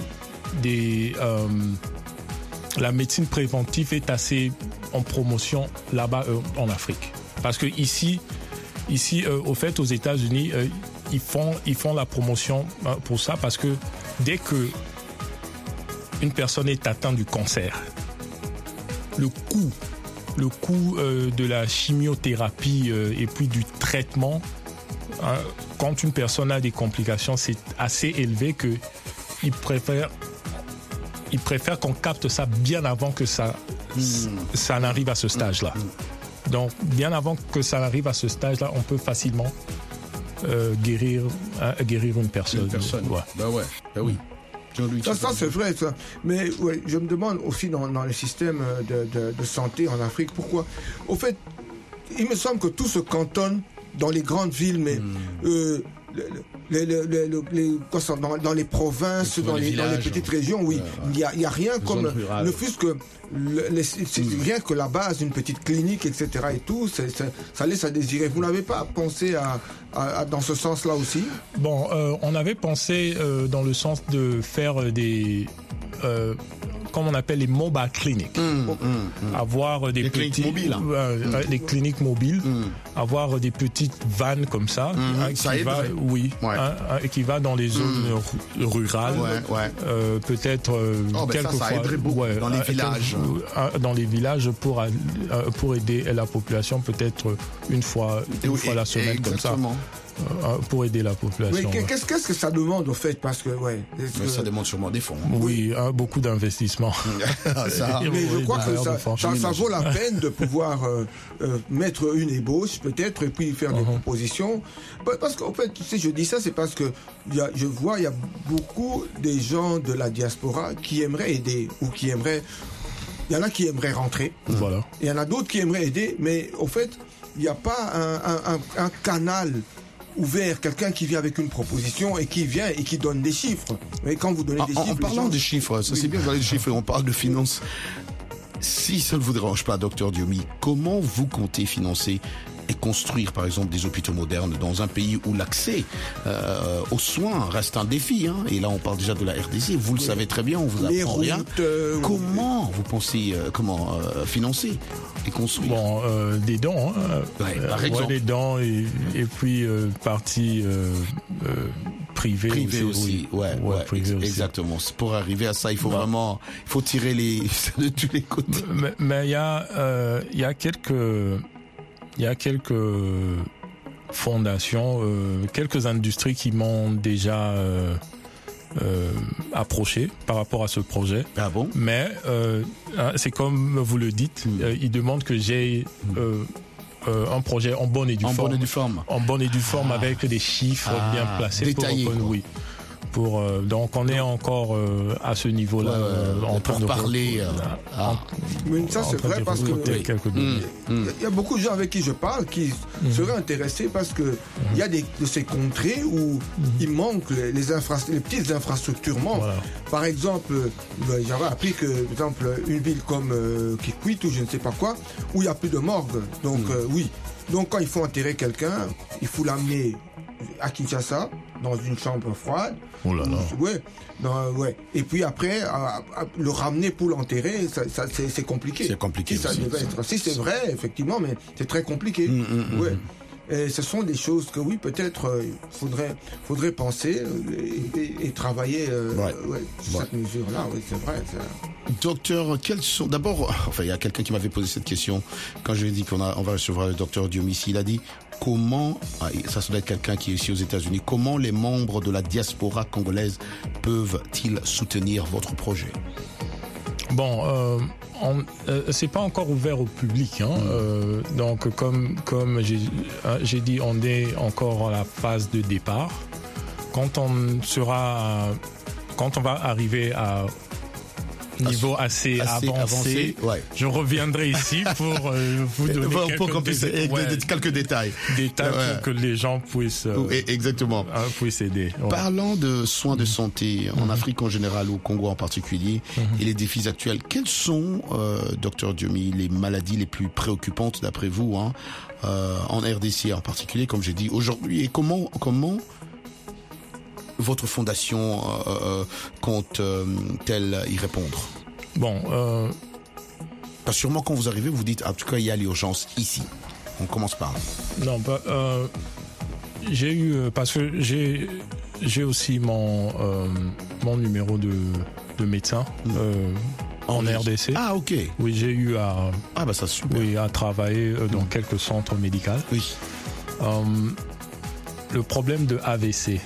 la médecine préventive est assez en promotion là-bas en Afrique. Parce que ici, au fait, aux États-Unis, ils font la promotion pour ça parce que dès que une personne est atteinte du cancer, le coût de la chimiothérapie et puis du traitement, quand une personne a des complications, c'est assez élevé qu'ils préfèrent qu'on capte ça bien avant que ça n'arrive à ce stade-là. Donc, bien avant que ça n'arrive à ce stade-là, on peut facilement guérir une personne. Ouais. Bah oui. Ça c'est vrai, ça. Mais ouais, je me demande aussi dans le système de santé en Afrique, pourquoi? Au fait, il me semble que tout se cantonne dans les grandes villes, mais dans les provinces, dans les petites régions, oui, il y a rien comme ne fût-ce que rien que la base d'une petite clinique, etc. et tout, ça laisse à désirer. Vous n'avez pas pensé à dans ce sens-là aussi? Bon, on avait pensé dans le sens de faire des comme on appelle les mobile clinics, avoir des cliniques mobiles, des cliniques mobiles, avoir des petites vannes comme ça, qui va dans les zones rurales, peut-être quelquefois dans les villages, pour aider la population, peut-être une fois la semaine, exactement. Comme ça. Pour aider la population. Mais qu'est-ce que ça demande au fait? Parce que ça demande sûrement des fonds. Oui, beaucoup d'investissements. Mais je crois que ça vaut la peine de pouvoir mettre une ébauche peut-être et puis faire des propositions. Parce qu'en fait, tu sais, je dis ça, c'est parce que je vois il y a beaucoup des gens de la diaspora qui aimeraient aider ou qui aimeraient. Il y en a qui aimeraient rentrer. Voilà. Il y en a d'autres qui aimeraient aider, mais au fait, il n'y a pas un canal ouvert, quelqu'un qui vient avec une proposition et qui vient et qui donne des chiffres. Mais quand vous donnez des chiffres... En parlant des chiffres, ça c'est bien de parler de chiffres, on parle de finances. Si ça ne vous dérange pas, Dr Diomi, comment vous comptez financer et construire, par exemple, des hôpitaux modernes dans un pays où l'accès aux soins reste un défi, hein. Et là, on parle déjà de la RDC. Vous le savez très bien, on vous apprend rien. Comment vous pensez financer et construire? Bon, des dons, par exemple. Des dons et puis partie privée aussi. Privé aussi. Exactement. Pour arriver à ça, il faut vraiment, tirer de tous les côtés. Mais il y a quelques fondations, quelques industries qui m'ont déjà approché par rapport à ce projet. Ah bon? Mais c'est comme vous le dites, ils demandent que j'ai un projet en bonne et due forme. En bonne et due forme avec des chiffres bien placés. Détaillés. Donc on est encore à ce niveau-là en train de parler. Mais ça c'est vrai parce que il y a beaucoup de gens avec qui je parle qui seraient intéressés parce que il y a de ces contrées où il manque les petites infrastructures manquent. Voilà. Par exemple, j'avais appris que par exemple une ville comme Kikwit ou je ne sais pas quoi où il y a plus de morgue. Donc donc quand il faut enterrer quelqu'un, il faut l'amener à Kinshasa dans une chambre froide. Oh là là. Et puis après le ramener pour l'enterrer, c'est compliqué. C'est compliqué. Si c'est vrai effectivement, mais c'est très compliqué. Et ce sont des choses que peut-être faudrait penser et travailler cette mesure-là. Oui, c'est vrai. Docteur, quels sont d'abord, il y a quelqu'un qui m'avait posé cette question quand je lui ai dit qu'on va recevoir le docteur Diomi. Il a dit comment, ça doit être quelqu'un qui est ici aux États-Unis, comment les membres de la diaspora congolaise peuvent-ils soutenir votre projet? Bon, c'est pas encore ouvert au public, donc comme j'ai dit, on est encore à la phase de départ. Quand on va arriver à niveau assez avancé, je reviendrai ici pour vous donner quelques détails. Pour que les gens puissent aider. Parlant de soins de santé en Afrique en général, au Congo en particulier, et les défis actuels, quelles sont, Dr Diomi, les maladies les plus préoccupantes d'après vous, en RDC en particulier, comme j'ai dit aujourd'hui, et comment votre fondation compte-t-elle y répondre? Bon, parce que sûrement quand vous arrivez, vous dites, en tout cas, il y a l'urgence ici. On commence par là. Non, j'ai eu, parce que j'ai aussi mon numéro de médecin en RDC. Ah, ok. Oui, j'ai eu à ça super. Oui, à travailler dans quelques centres médicaux. Oui. Le problème de AVC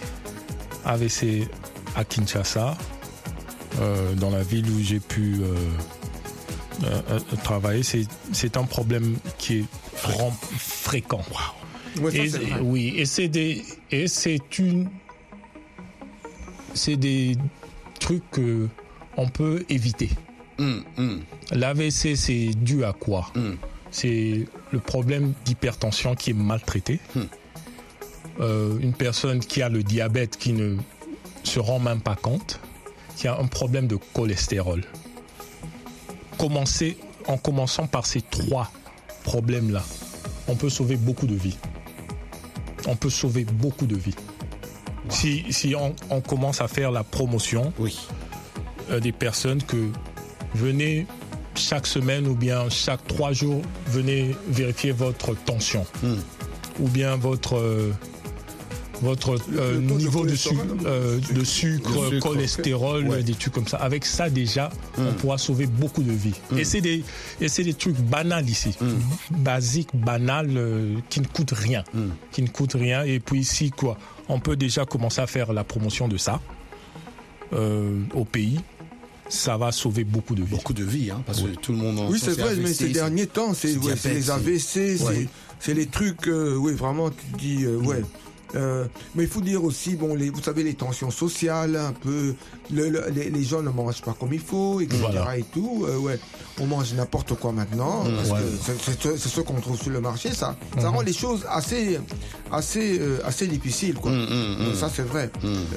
à Kinshasa, dans la ville où j'ai pu travailler, c'est un problème qui est fréquent. Wow. C'est des trucs que on peut éviter. L'AVC, c'est dû à quoi? C'est le problème d'hypertension qui est maltraité. une personne qui a le diabète qui ne se rend même pas compte, qui a un problème de cholestérol. En commençant par ces 3 problèmes-là, on peut sauver beaucoup de vies. On peut sauver beaucoup de vies. Wow. Si on commence à faire la promotion des personnes que venez chaque semaine ou bien chaque 3 jours, venez vérifier votre tension ou bien votre niveau de sucre, cholestérol, des trucs comme ça. Avec ça déjà, on pourra sauver beaucoup de vies. Et c'est des trucs banals ici, basiques, banals, qui ne coûtent rien, Et puis ici, on peut déjà commencer à faire la promotion de ça au pays. Ça va sauver beaucoup de vies. Beaucoup de vies, parce que tout le monde en c'est vrai, mais ces derniers temps, c'est les AVC, c'est les trucs, vraiment, tu dis, mais il faut dire aussi, vous savez, les tensions sociales, un peu, les gens ne mangent pas comme il faut, etc. Et tout. On mange n'importe quoi maintenant. C'est ce qu'on trouve sur le marché. Ça rend les choses assez difficiles, quoi. Ça, c'est vrai.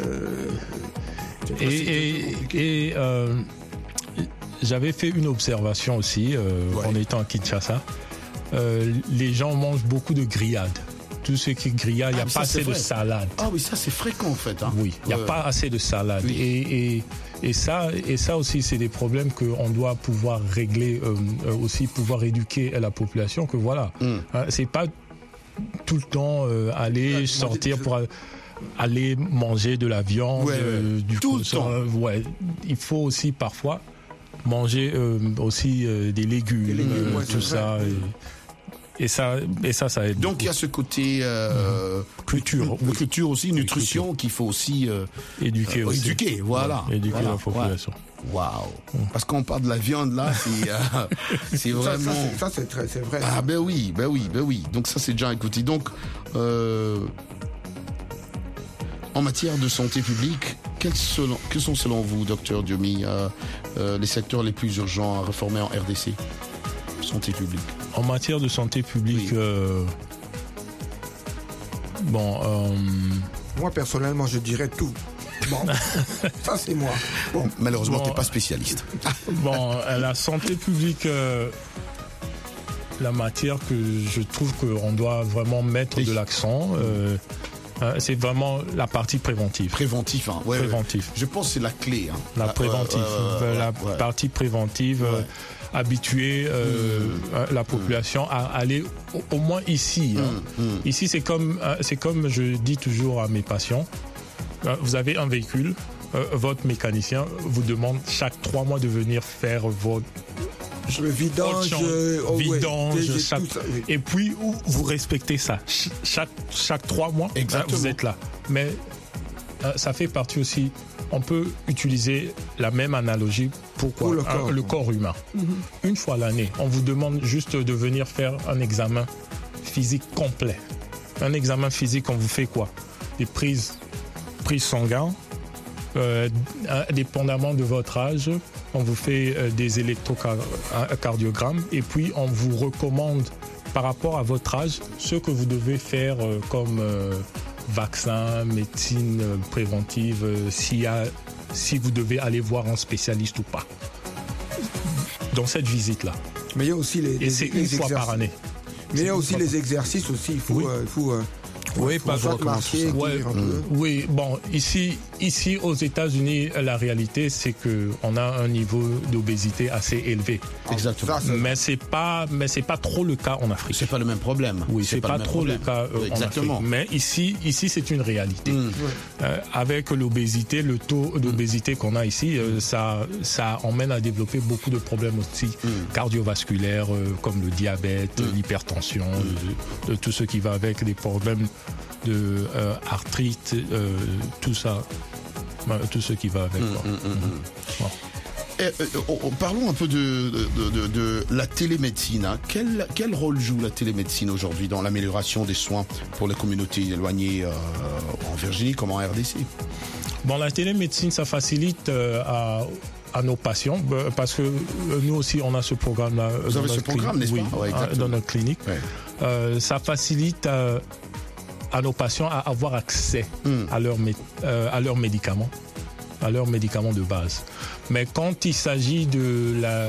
Et j'avais fait une observation aussi en étant à Kinshasa. Les gens mangent beaucoup de grillades. Tout ce qui est grillade, il n'y a pas assez de salade. Ah oui, ça c'est fréquent en fait. Oui, il n'y a pas assez de salade. Oui. Et ça aussi, c'est des problèmes qu'on doit pouvoir régler, aussi pouvoir éduquer la population, que voilà, c'est pas tout le temps aller sortir pour aller manger de la viande, du tout le temps. Il faut aussi parfois manger aussi des légumes, tout ça. Et ça aide. Donc il y a ce côté culture aussi, nutrition qu'il faut aussi éduquer. Éduquer la population. Waouh. Parce qu'on parle de la viande là, c'est vraiment. Ça c'est vrai. Ah ben oui. Donc ça c'est déjà écouté. Donc en matière de santé publique, quels sont selon vous, docteur Diomi, les secteurs les plus urgents à réformer en RDC? Santé publique. En matière de santé publique, moi personnellement, je dirais tout. Ça c'est moi. Malheureusement, t'es pas spécialiste. La santé publique, la matière que je trouve qu'on doit vraiment mettre de l'accent. C'est vraiment la partie préventive. Préventif. Je pense que c'est la clé. La préventive. Partie préventive. Habituer la population à aller au moins ici. Ici, c'est comme je dis toujours à mes patients, vous avez un véhicule, votre mécanicien vous demande chaque 3 mois de venir faire votre vidange, et puis vous respectez ça. Chaque 3 mois, vous êtes là. Mais ça fait partie aussi. On peut utiliser la même analogie pour le corps humain. Une fois l'année, on vous demande juste de venir faire un examen physique complet. Un examen physique, on vous fait quoi? Des prises sanguines, dépendamment de votre âge, on vous fait des électrocardiogrammes et puis on vous recommande par rapport à votre âge ce que vous devez faire comme vaccin, médecine préventive, si vous devez aller voir un spécialiste ou pas. Dans cette visite-là. Mais il y a aussi et c'est une fois par année. Mais il y a aussi les exercices aussi. Il faut marcher, oui, ici aux États-Unis, la réalité c'est que on a un niveau d'obésité assez élevé. Exactement. Mais c'est pas trop le cas en Afrique. C'est pas le même problème. Oui, c'est pas trop le cas en Afrique. Mais ici c'est une réalité. Avec l'obésité, le taux d'obésité qu'on a ici, ça emmène à développer beaucoup de problèmes aussi cardiovasculaires comme le diabète, l'hypertension, tout ce qui va avec des problèmes de arthrite, tout ça, tout ce qui va avec. Parlons un peu de la télémédecine. Quel rôle joue la télémédecine aujourd'hui dans l'amélioration des soins pour les communautés éloignées en Virginie comme en RDC? La télémédecine, ça facilite à nos patients, parce que nous aussi on a ce programme-là. Vous avez ce programme, n'est-ce pas? Dans notre clinique. Ça facilite à nos patients à avoir accès à leurs médicaments, de base. Mais quand il s'agit de la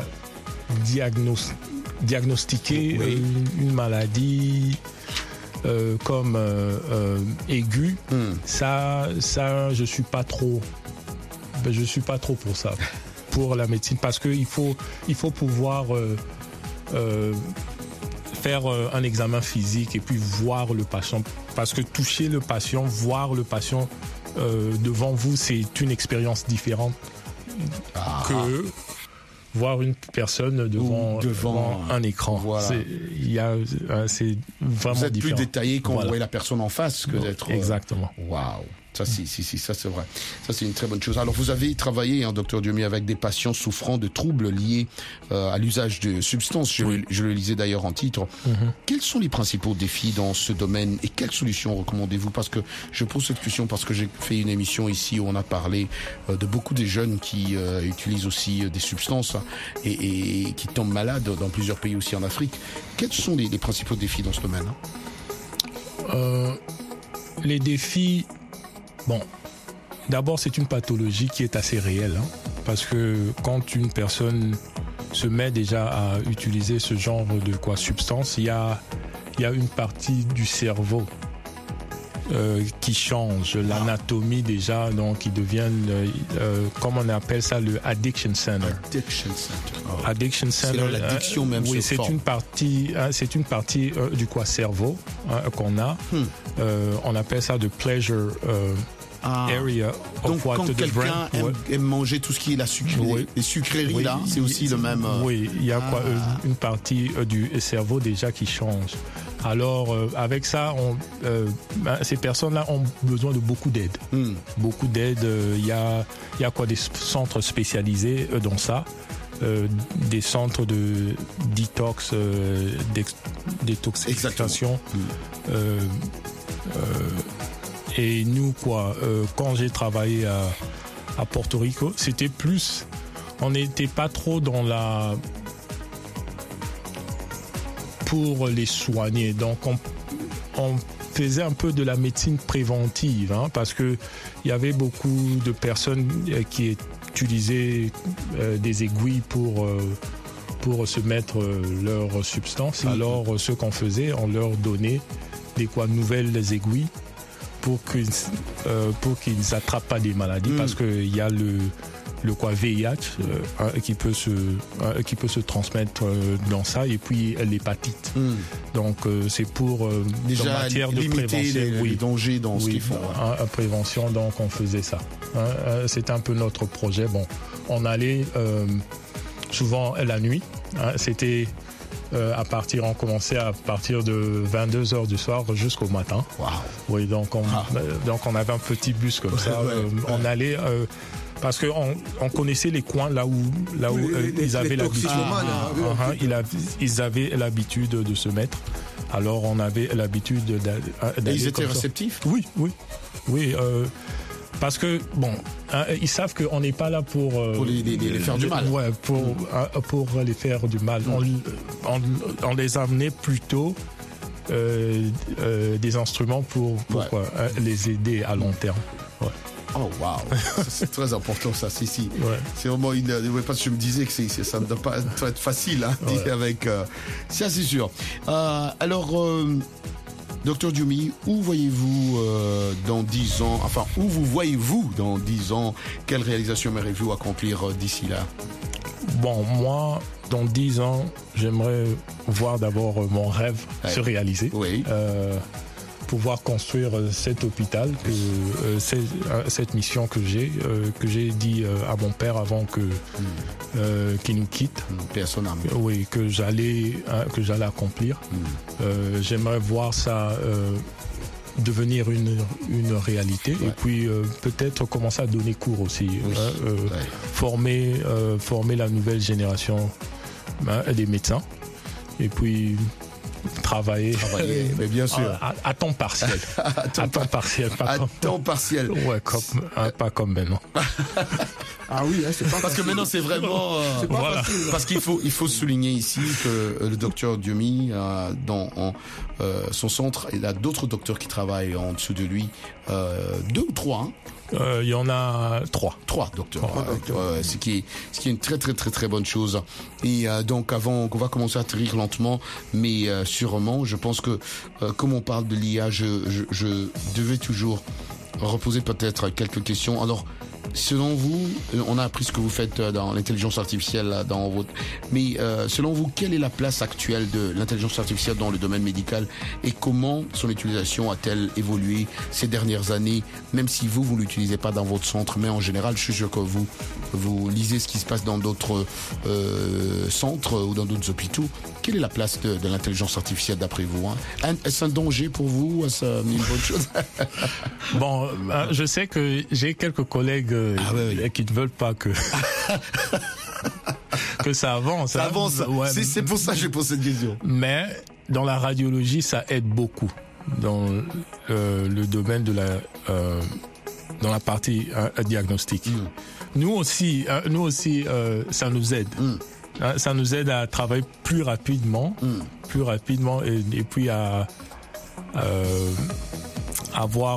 diagnostiquer une maladie comme aiguë, ça je suis pas trop pour ça, pour la médecine, parce que il faut pouvoir faire un examen physique et puis voir le patient, parce que toucher le patient, voir le patient devant vous, c'est une expérience différente que voir une personne devant un écran. Voilà. C'est vraiment différent. Vous êtes plus détaillé quand vous voyez la personne en face que d'être... Exactement. Waouh. Ça, ça c'est vrai. Ça, c'est une très bonne chose. Alors, vous avez travaillé, Dr Diomi, avec des patients souffrant de troubles liés à l'usage de substances. Je le lisais d'ailleurs en titre. Quels sont les principaux défis dans ce domaine et quelles solutions recommandez-vous? Parce que je pose cette question parce que j'ai fait une émission ici où on a parlé de beaucoup des jeunes qui utilisent aussi des substances et qui tombent malades dans plusieurs pays aussi en Afrique. Quels sont les principaux défis dans ce domaine? Les défis... Bon, d'abord, c'est une pathologie qui est assez réelle, parce que quand une personne se met déjà à utiliser ce genre de substance, il y a une partie du cerveau qui change, l'anatomie déjà, donc ils deviennent, comme on appelle ça, le addiction center. Addiction center. C'est l'addiction même. Oui, c'est une partie du cerveau qu'on a. On appelle ça de pleasure area. Donc quand quelqu'un aime manger tout ce qui est la sucrerie, les sucreries là, c'est aussi le même. Oui, il y a une partie du cerveau déjà qui change. Alors avec ça, ces personnes-là ont besoin de beaucoup d'aide. Beaucoup d'aide. Il y a des centres spécialisés dans ça. Des centres de détoxification. Et nous, quand j'ai travaillé à Porto Rico, c'était plus... On n'était pas trop dans pour les soigner. Donc, on faisait un peu de la médecine préventive, parce que il y avait beaucoup de personnes qui utilisaient des aiguilles pour se mettre leurs substances. Alors, ce qu'on faisait, on leur donnait des nouvelles aiguilles pour qu'ils n'attrapent pas des maladies, parce qu'il y a le VIH qui peut se transmettre dans ça, et puis l'hépatite. Donc c'est pour déjà en matière de prévention, les dangers dans ce qu'ils font. Prévention, donc on faisait ça. C'était un peu notre projet. Bon, on allait souvent la nuit. C'était on commençait à partir de 22h du soir jusqu'au matin. Wow. Oui, donc on avait un petit bus comme ça. On allait parce que on connaissait les coins là où ils avaient l'habitude. Ils avaient l'habitude de se mettre. Alors on avait l'habitude d'aller. Et ils étaient réceptifs? Oui. Parce que ils savent qu'on n'est pas là pour les faire du mal. Ouais, pour les faire du mal. On les a amenés plutôt des instruments pour les aider à long terme. Ouais. Oh wow, c'est très important ça, si. Ouais. C'est vraiment parce que je me disais que ça ne doit pas être facile avec ça, c'est sûr. Alors Dr Diomi, où voyez-vous dans 10 ans, où vous voyez-vous dans 10 ans? Quelle réalisation aimeriez-vous accomplir d'ici là? Bon, moi, dans 10 ans, j'aimerais voir d'abord mon rêve se réaliser. Oui. Pouvoir construire cet hôpital, cette mission que j'ai dit à mon père avant qu'il nous quitte. Personne. Oui, que j'allais accomplir. J'aimerais voir ça devenir une réalité, et puis peut-être commencer à donner cours aussi, former la nouvelle génération des médecins, et puis travailler. Mais bien sûr. À temps partiel. À temps partiel. Temps partiel. Ouais, pas comme maintenant. Ah oui, c'est pas parce que maintenant c'est vraiment voilà. Facile. Parce qu'il faut souligner ici que le docteur Diomi dans son centre, il a d'autres docteurs qui travaillent en dessous de lui, 2 ou 3. Hein. Il y en a 3. 3 docteurs. Ce qui est une très très très très bonne chose. Et donc avant qu'on va commencer à atterrir lentement, mais sûrement, je pense que comme on parle de l'IA, je devais toujours reposer peut-être quelques questions. Alors, selon vous, on a appris ce que vous faites dans l'intelligence artificielle, mais selon vous, quelle est la place actuelle de l'intelligence artificielle dans le domaine médical et comment son utilisation a-t-elle évolué ces dernières années, même si vous l'utilisez pas dans votre centre, mais en général, je suis sûr que vous lisez ce qui se passe dans d'autres centres ou dans d'autres hôpitaux. Quelle est la place de l'intelligence artificielle d'après vous, hein? Est-ce un danger pour vous? Est-ce une bonne chose? Bon, je sais que j'ai quelques collègues qui ne veulent pas que que ça avance. Ça avance. Ouais. C'est pour ça que j'ai posé cette question. Mais dans la radiologie, ça aide beaucoup dans le domaine de dans la partie diagnostic. Nous aussi, ça nous aide. Ça nous aide à travailler plus rapidement et puis à avoir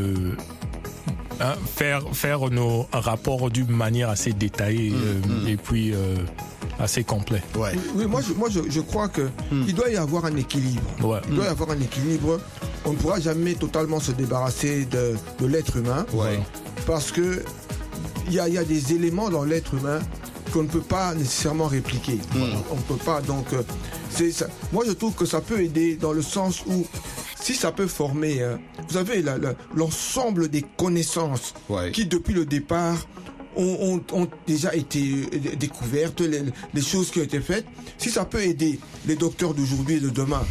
faire nos rapports d'une manière assez détaillée et puis assez complet. Ouais. Oui, moi je crois que il doit y avoir un équilibre. Ouais. Il doit y avoir un équilibre. On ne pourra jamais totalement se débarrasser de l'être humain, parce que il y a des éléments dans l'être humain qu'on ne peut pas nécessairement répliquer. On ne peut pas, donc c'est ça. Moi je trouve que ça peut aider dans le sens où si ça peut former, vous avez l'ensemble des connaissances qui depuis le départ ont déjà été découvertes, les choses qui ont été faites. Si ça peut aider les docteurs d'aujourd'hui et de demain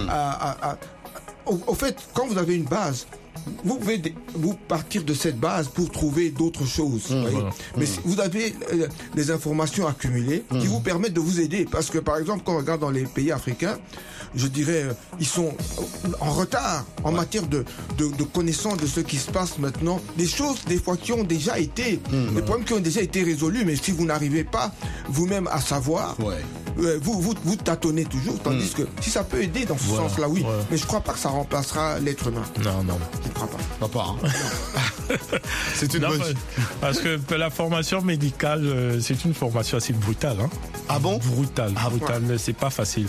au fait, quand vous avez une base, vous pouvez vous partir de cette base pour trouver d'autres choses. Mais vous avez des informations accumulées qui vous permettent de vous aider. Parce que par exemple, quand on regarde dans les pays africains, je dirais, ils sont en retard en matière de connaissance de ce qui se passe maintenant. Des choses, des fois, qui ont déjà été, des problèmes qui ont déjà été résolus, mais si vous n'arrivez pas vous-même à savoir, vous tâtonnez toujours. Tandis que si ça peut aider dans ce sens-là, oui. Mais je crois pas que ça remplacera l'être humain. Non. Je ne crois pas. Pas, hein. C'est une bonne chose. Parce que la formation médicale, c'est une formation assez brutale. Hein. Ah bon? Brutale, mais c'est pas facile.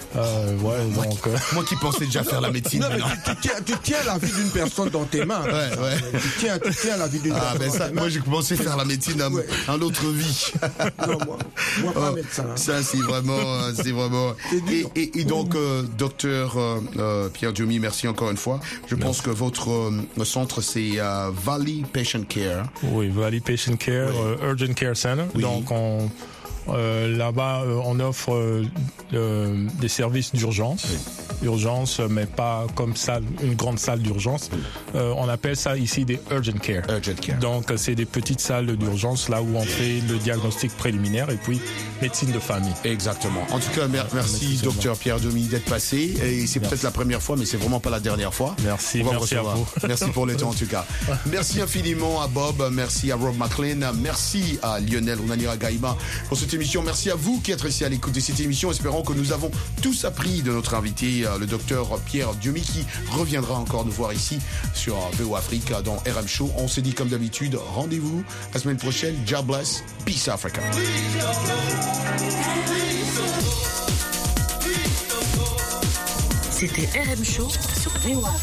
Moi qui pensais déjà faire la médecine. Non, mais tu tiens la vie d'une personne dans tes mains. Tu tiens la vie d'une personne dans tes mains. Moi j'ai commencé à faire la médecine en autre vie. Non, moi pas médecin. Ça c'est vraiment. Et donc docteur Pierre Diomi, merci encore une fois. Je pense que votre centre c'est Valley Patient Care. Oui, Valley Patient Care, Urgent Care Center. Oui. Donc là-bas, on offre des services d'urgence. Urgence, mais pas comme salle, une grande salle d'urgence. On appelle ça ici des urgent care. Donc, c'est des petites salles d'urgence là où on fait le diagnostic préliminaire et puis médecine de famille. Exactement. En tout cas, merci docteur Pierre Diomi d'être passé. Et c'est peut-être la première fois, mais c'est vraiment pas la dernière fois. Merci à vous. Merci pour le temps en tout cas. Merci infiniment à Bob, merci à Rob McLean, merci à Lionel Onanira Gaïma pour cette émission. Merci à vous qui êtes restés à l'écoute de cette émission. Espérons que nous avons tous appris de notre invité, le docteur Pierre Diomi, qui reviendra encore nous voir ici sur VO Afrique dans RM Show. On se dit comme d'habitude, rendez-vous la semaine prochaine. God bless. Peace Africa. C'était RM Show sur VO.